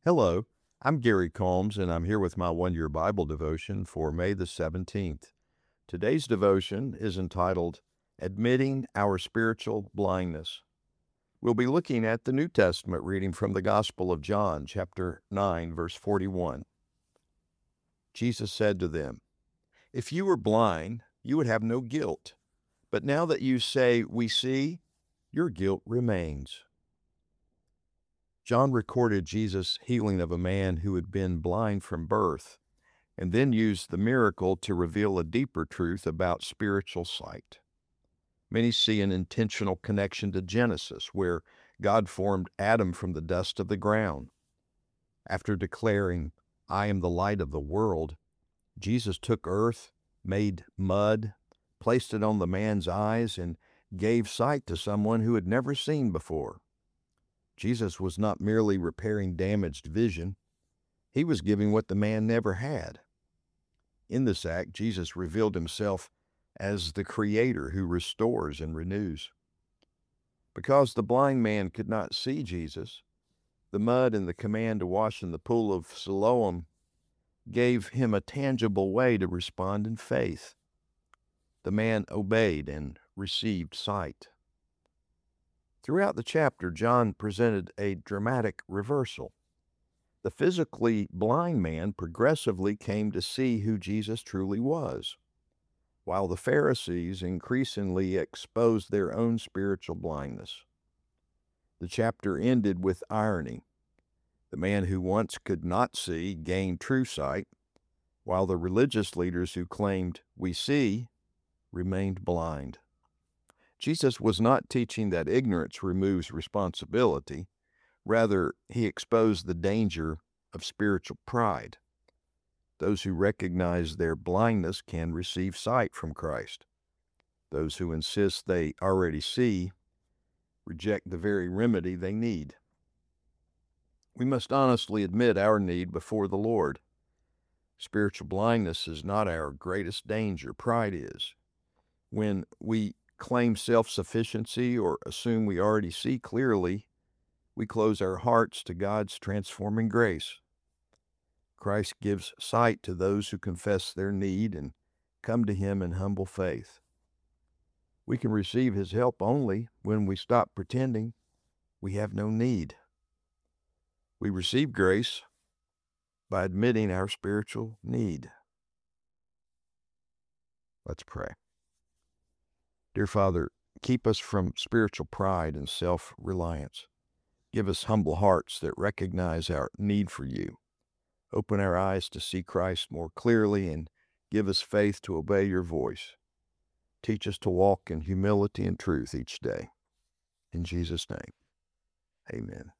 Hello, I'm Gary Combs, and I'm here with my one-year Bible devotion for May the 17th. Today's devotion is entitled, Admitting Our Spiritual Blindness. We'll be looking at the New Testament reading from the Gospel of John, chapter 9, verse 41. Jesus said to them, "If you were blind, you would have no guilt. But now that you say, 'We see,' your guilt remains." John recorded Jesus' healing of a man who had been blind from birth, and then used the miracle to reveal a deeper truth about spiritual sight. Many see an intentional connection to Genesis, where God formed Adam from the dust of the ground. After declaring, "I am the light of the world," Jesus took earth, made mud, placed it on the man's eyes, and gave sight to someone who had never seen before. Jesus was not merely repairing damaged vision. He was giving what the man never had. In this act, Jesus revealed himself as the Creator who restores and renews. Because the blind man could not see Jesus, the mud and the command to wash in the pool of Siloam gave him a tangible way to respond in faith. The man obeyed and received sight. Throughout the chapter, John presented a dramatic reversal. The physically blind man progressively came to see who Jesus truly was, while the Pharisees increasingly exposed their own spiritual blindness. The chapter ended with irony. The man who once could not see gained true sight, while the religious leaders who claimed, "We see," remained blind. Jesus was not teaching that ignorance removes responsibility. Rather, he exposed the danger of spiritual pride. Those who recognize their blindness can receive sight from Christ. Those who insist they already see reject the very remedy they need. We must honestly admit our need before the Lord. Spiritual blindness is not our greatest danger. Pride is. When we claim self-sufficiency or assume we already see clearly, we close our hearts to God's transforming grace. Christ gives sight to those who confess their need and come to Him in humble faith. We can receive His help only when we stop pretending we have no need. We receive grace by admitting our spiritual need. Let's pray. Dear Father, keep us from spiritual pride and self-reliance. Give us humble hearts that recognize our need for you. Open our eyes to see Christ more clearly and give us faith to obey your voice. Teach us to walk in humility and truth each day. In Jesus' name, amen.